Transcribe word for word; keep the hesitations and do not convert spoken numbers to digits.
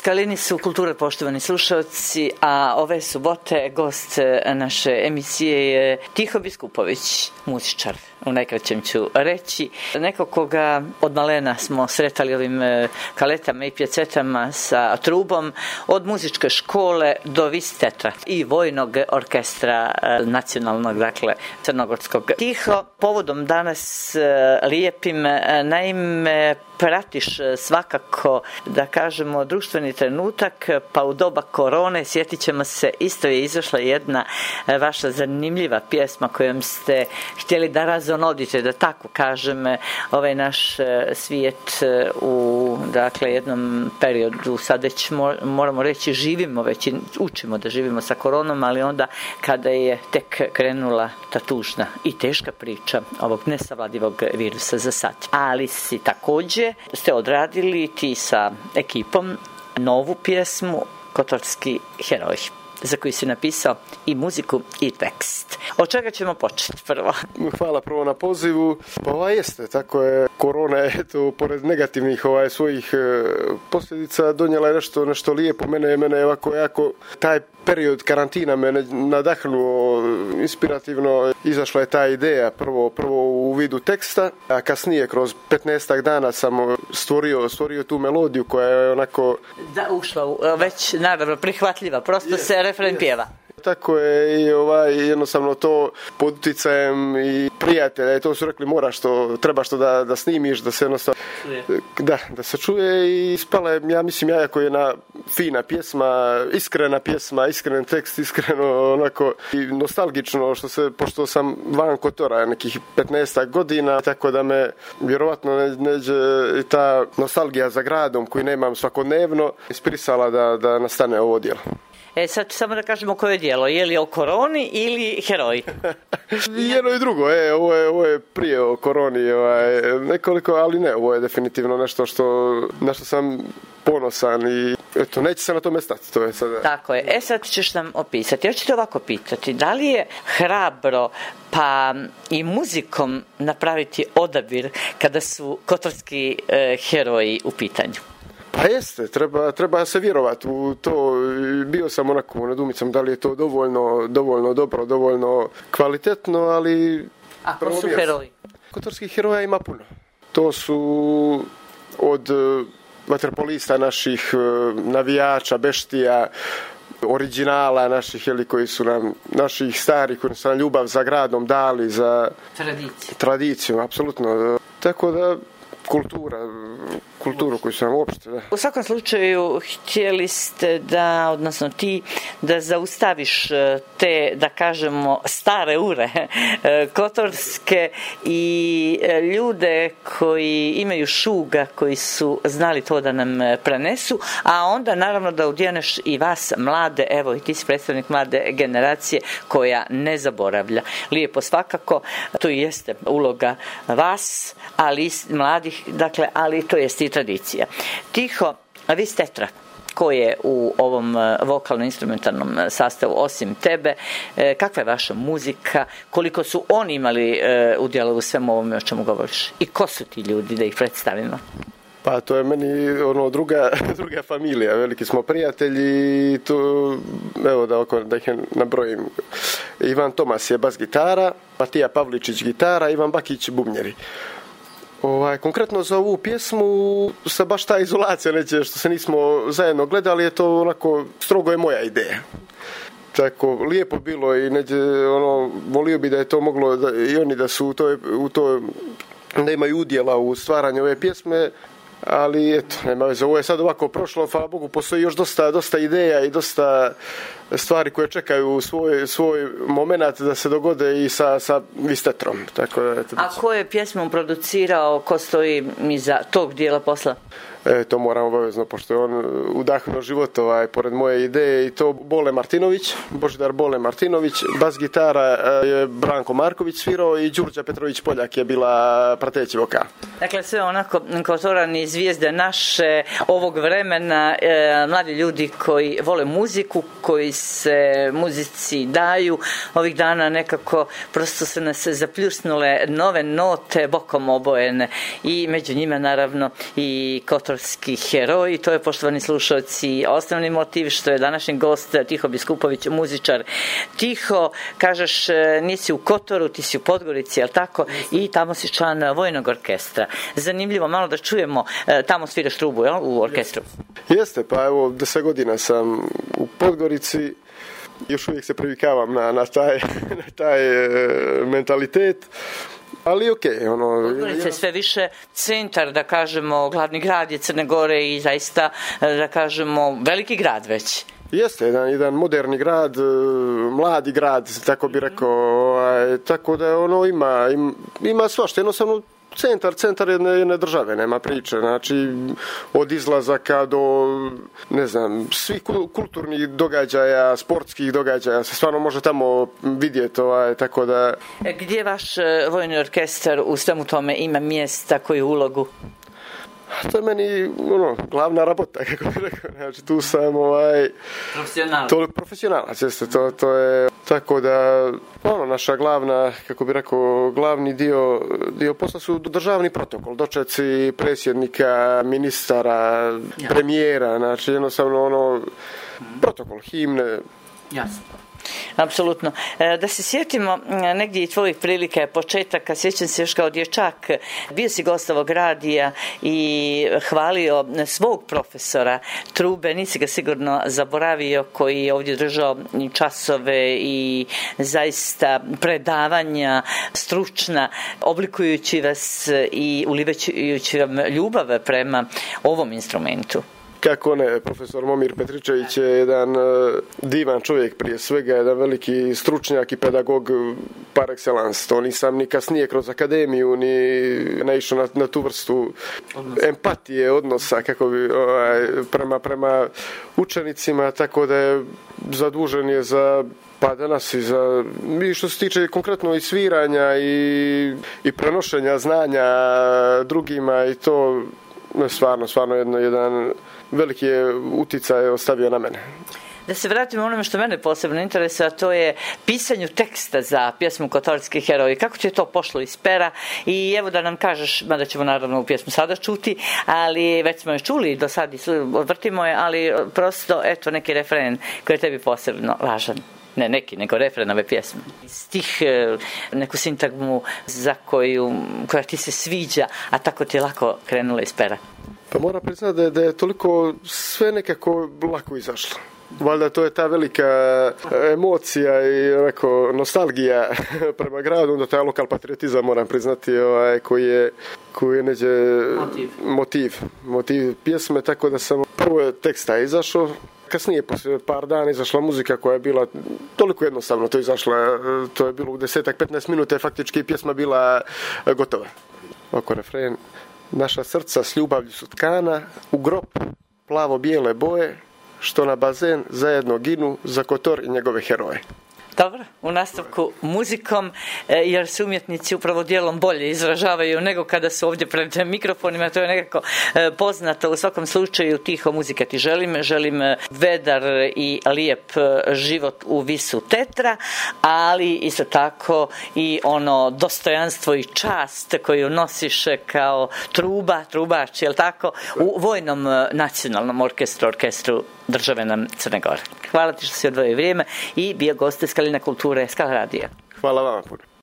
Skalini su kulture, poštovani slušalci, a ove subote gost naše emisije je Tiho Biskupović, muzičar. U najkraćem ću reći. Neko koga od malena smo sretali ovim kaletama i pjecetama sa trubom, od muzičke škole do vistetra i vojnog orkestra nacionalnog, dakle, crnogorskog. Tiho, povodom danas lijepim, naime, pratiš svakako, da kažemo, društveni trenutak, pa u doba korone sjetit ćemo se, isto je izašla jedna vaša zanimljiva pjesma kojom ste htjeli da razonodite, da tako kažem, ovaj naš svijet u, dakle, jednom periodu, sad već moramo reći živimo, već učimo da živimo sa koronom, ali onda kada je tek krenula ta tužna i teška priča ovog nesavladivog virusa za sad. Ali si također ste odradili ti sa ekipom novu pjesmu Kotorski heroj, za koju si napisao i muziku i tekst. Od čega ćemo početi prvo? Hvala prvo na pozivu. Pa ova jeste, tako je. Korona je, eto, pored negativnih ovaj, svojih e, posljedica donijela je nešto, nešto lijepo. Mene, mene je ovako jako, taj period karantina me nadahnuo inspirativno. Izašla je ta ideja prvo, prvo u vidu teksta, a kasnije kroz petnaestak dana sam stvorio, stvorio tu melodiju koja je onako... Da, ušla u, već naravno prihvatljiva, prosto yes, se refren yes. pjeva. Tako je i ovaj, jednostavno to pod utjecajem i prijatelja i to su rekli moraš to, trebaš to da, da snimiš, da se jednostavno da, da se čuje i spala je, ja mislim, jako jedna fina pjesma, iskrena pjesma, iskren tekst, iskreno onako i nostalgično, što se, pošto sam van Kotora nekih petnaestak godina, tako da me vjerovatno ne, neđe i ta nostalgija za gradom koju nemam svakodnevno inspirisala da, da nastane ovo djelo. E sad samo da kažemo koje je djelo, je li o koroni ili heroji? Jedno i drugo, e, ovo, je, ovo je prije o koroni, ovaj, nekoliko, ali ne, ovo je definitivno nešto što, na što sam ponosan i eto, neće se na tome stati. To je sada... Tako je, e sad ćeš nam opisati, ja ću te ovako pitati, da li je hrabro pa i muzikom napraviti odabir kada su kotorski e, heroji u pitanju? Pa jeste, treba, treba se vjerovati u to. Bio sam onako nad umicom da li je to dovoljno, dovoljno dobro, dovoljno kvalitetno, ali... A ko su heroji? Kotorskih heroja ima puno. To su od vaterpolista naših, navijača, beštija, originala naših, jeli, koji su nam, naših starih, koji su nam ljubav za gradom dali, za tradiciju. Tradiciju, apsolutno. Tako da kultura, kulturu koju su nam uopšte. Da. U svakom slučaju htjeli ste da, odnosno ti, da zaustaviš te, da kažemo, stare ure kotorske i ljude koji imaju šuga, koji su znali to da nam prenesu, a onda naravno da udjeneš i vas mlade, evo i ti si predstavnik mlade generacije koja ne zaboravlja. Lijepo svakako, to i jeste uloga vas, ali i mladih, dakle, ali to jest i tradicija. Tiho, a vi stetra, ko je u ovom vokalno-instrumentalnom sastavu osim tebe, kakva je vaša muzika, koliko su oni imali udjela u svemu ovome o čemu govoriš i ko su ti ljudi, da ih predstavimo? Pa to je meni ono druga, druga familija, veliki smo prijatelji i to, evo da, oko, da ih nabrojim. Ivan Tomas je bas gitara, Matija Pavličić gitara, Ivan Bakić bubnjeri. Ovaj, konkretno za ovu pjesmu sa baš ta izolacija neće, što se nismo zajedno gledali, je to onako, strogo je moja ideja. Tako, lijepo bilo i neđe, ono, volio bi da je to moglo, da, i oni da su u toj, u toj, da imaju udjela u stvaranju ove pjesme, ali eto, nema veze, ovo je sad ovako prošlo, hvala Bogu, postoji još dosta, dosta ideja i dosta stvari koje čekaju svoj, svoj moment da se dogode i sa, sa Vistetrom. Tako, eto, a ko je pjesmu producirao, ko stoji iza tog dijela posla? E, to moram obavezno, pošto je on udahnuo život ovaj, pored moje ideje i to Bole Martinović, Božidar Bole Martinović, bas gitara je Branko Marković svirao i Đurđa Petrović Poljak je bila prateći vokal. Dakle, sve onako kotorani zvijezde naše ovog vremena, e, mladi ljudi koji vole muziku, koji se muzici daju. Ovih dana nekako prosto se nas zapljusnule nove note bokom obojene i među njima naravno i kotor crnogorski heroj. To je, poštovani slušalci, osnovni motiv što je današnji gost Tiho Biskupović, muzičar. Tiho, kažeš, nisi u Kotoru, ti si u Podgorici, jel tako? I tamo si član vojnog orkestra. Zanimljivo, malo da čujemo, tamo sviraš trubu, jel, u orkestru? Jeste, pa evo, deset godina sam u Podgorici. Još uvijek se privikavam na, na taj, na taj e, mentalitet, ali ok. Ono, Podgorica je sve više centar, da kažemo, glavni grad je Crne Gore i zaista, da kažemo, veliki grad već. Jeste, jedan, jedan moderni grad, mladi grad, tako bi rekao, ovaj, tako da ono ima, ima, ima svašta, jednostavno centar, centar jedne, jedne države, nema priče, znači od izlazaka do, ne znam, svih kulturnih događaja, sportskih događaja, se stvarno može tamo vidjeti, ovaj, tako da... Gdje vaš vojni orkestar u svemu tome ima mjesta, koju ulogu? To je meni, ono, glavna rabota, kako bih rekao, znači tu sam, ovaj... Profesionalac. To je profesionalac, jeste, to, to je, tako da, ono, naša glavna, kako bih rekao, glavni dio, dio posla su državni protokol, dočeci predsjednika, ministara, ja. premijera, znači, jednostavno, ono, protokol, himne. Jasno. Apsolutno. Da se sjetimo negdje i tvojih prilika, početaka, sjećam se još kao dječak, bio si gost ovog radija i hvalio svog profesora trube, nisi ga sigurno zaboravio, koji je ovdje držao časove i zaista predavanja stručna, oblikujući vas i ulivajući vam ljubav prema ovom instrumentu. Kako ne, profesor Momir Petričević je jedan divan čovjek prije svega, jedan veliki stručnjak i pedagog par excellence. To nisam ni kasnije kroz akademiju ni naišao na, na tu vrstu odnosa. Empatije, odnosa kako bi, ovaj, prema, prema učenicima, tako da je zadužen je za pa danas i za, i što se tiče konkretno i sviranja i, i prenošenja znanja drugima i to stvarno, stvarno jedno, jedan veliki je uticaj ostavio na mene. Da se vratimo onome što mene posebno interesuje, a to je pisanju teksta za pjesmu Kotorski heroj. Kako ti je to pošlo iz pera? I evo da nam kažeš, mada ćemo naravno u pjesmu sada čuti, ali već smo je čuli do sad i odvrtimo je, ali prosto, eto, neki refren koji je tebi posebno važan. Ne neki, nego refren ove pjesme. Stih, neku sintagmu za koju, koja ti se sviđa, a tako ti je lako krenula iz pera. Pa moram priznati da je, da je toliko sve nekako lako izašlo. Valjda to je ta velika emocija i onako nostalgija prema gradu, onda taj lokal patriotizam moram priznati, ovaj, koji je, koji je neđe motiv. motiv, motiv pjesme, tako da sam prvo je teksta izašao. Kasnije, poslije par dana, izašla muzika koja je bila toliko jednostavno, to je izašla, to je bilo u desetak, petnaest minuta, faktički pjesma bila gotova. Oko refren. Naša srca s ljubavlju su tkana, u grob plavo-bijele boje, što na bazen zajedno ginu za Kotor i njegove heroje. Dobro, u nastavku muzikom, jer se umjetnici upravo dijelom bolje izražavaju nego kada su ovdje pred mikrofonima, to je nekako poznato. U svakom slučaju tiho muzika ti želim, želim vedar i lijep život u visu tetra, ali isto tako i ono dostojanstvo i čast koju nosiš kao truba, trubač, jel tako, u vojnom nacionalnom orkestru, orkestru države nam Crne Gore. Hvala ti što si odvojio vrijeme i bio gost Skalina kulture Skal radija. Hvala vama puno.